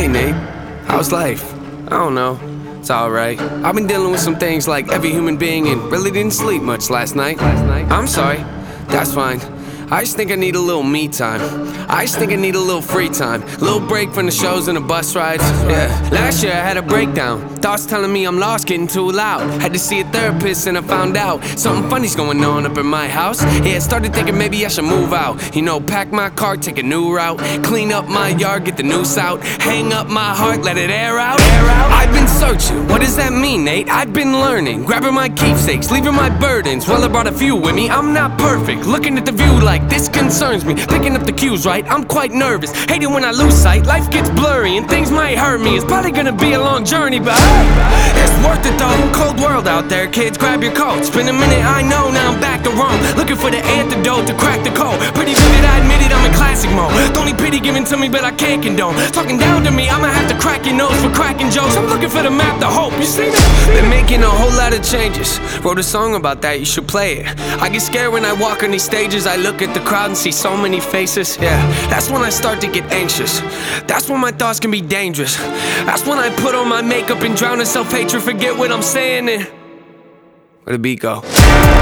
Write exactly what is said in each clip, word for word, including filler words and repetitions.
Nate, how's life? I don't know, it's alright. I've been dealing with some things like every human being and really didn't sleep much last night. I'm sorry, that's fine. I just think I need a little me time. I just think I need a little free time. Little break from the shows and the bus rides. Yeah, last year I had a breakdown. Thoughts telling me I'm lost, getting too loud. Had to see a therapist and I found out something funny's going on up in my house. Yeah, started thinking maybe I should move out. You know, pack my car, take a new route. Clean up my yard, get the noose out. Hang up my heart, let it air out. Air out. I've been searching, what does that mean, Nate? I've been learning, grabbing my keepsakes, leaving my burdens. Well, I brought a few with me, I'm not perfect. Looking at the view like this concerns me. Picking up the cues right, I'm quite nervous. Hate it when I lose sight, life gets blurry and things might hurt me. It's probably gonna be a long journey, but hey, it's worth it though. Cold world out there, kids, grab your coat. It's been a minute, I know, now I'm back to Rome. Looking for the antidote to crack the code. Pretty vivid, I admit it, I'm in classic mode. The only pity given to me, but I can't condone. Talking down to me, I'ma have to crack your nose for cracking jokes. I'm looking for the map to hope, you see that? Been making a whole lot of changes. Wrote a song about that, you should play it. I get scared when I walk on these stages. I look at the crowd and see so many faces. Yeah, that's when I start to get anxious. That's when my thoughts can be dangerous. That's when I put on my makeup and drown in self-hatred. Forget what I'm saying and where the beat go?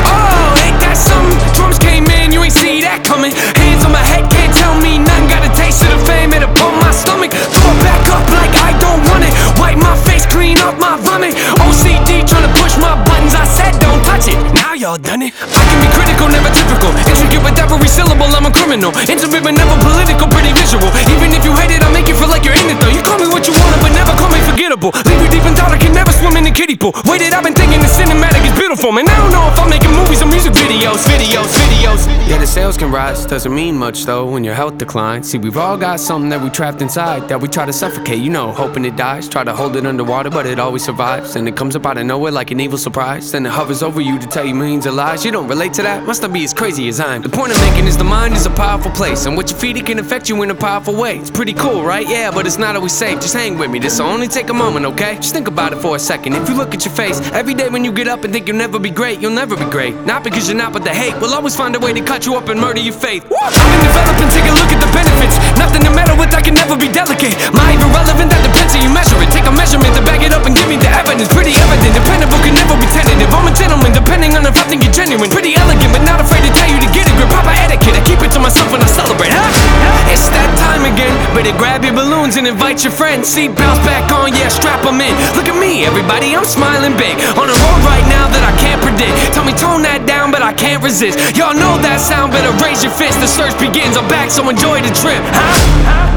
Oh, ain't that something? Drums came in, you ain't see that coming. Hands on my head, can't tell me nothing. Got a taste of the fame, it upon my stomach. Throw it back up like I don't want it. Wipe my face, clean up my vomit. O C D trying to push my buttons. I said don't touch it, now y'all done it. I can be critical, never typical. Intricate with every syllable, I'm a criminal. Intimate but never political, pretty visual. Even if you hate it, I'll make you feel like you're in it though. You call me what you want, but never call me forgettable. Leave you deep in thought, I can never swim in the kiddie pool. Waited, I've been thinking the cinematic is beautiful. Man, I don't know if I'm making movies or music videos, videos, videos. Yeah, the sales can rise, doesn't mean much though when your health declines. See, we've all got something that we trapped inside that we try to suffocate, you know, hoping it dies. Try to hold it underwater, but it always survives. And it comes up out of nowhere like an evil surprise. Then it hovers over you to tell you millions of lies. You don't relate to that? Must not be as crazy as I am. The point I'm making is the mind is a powerful place, and what you feed it can affect you in a powerful way. It's pretty cool, right? Yeah, but it's not always safe. Just hang with me, this'll only take a moment, okay? Just think about it for a second. If you look at your face every day when you get up and think you'll never be great, you'll never be great. Not because you're not, but the hate will always find a way to cut you up and murder your faith. I've been developing, take a look at the benefits. Nothing to meddle with, I can never be delicate. My even relevant, that depends how you measure it. Take a measurement to back it up and give me the evidence. Pretty evident, dependable, can never be tentative. I'm a gentleman, depending on if I think you're genuine. Pretty elegant, but not afraid to tell you to get it. Grip proper etiquette, I keep it to myself when I celebrate, huh? It's that time again, better grab your balloons and invite your friends. Seat belts back on, yeah, strap them in. Look at me, everybody, I'm smiling big. On a road right now that I can't predict. Tell me tone that down, but I can't resist. Y'all know that sound, better raise your fist. The search begins, I'm back, so enjoy the trip, huh?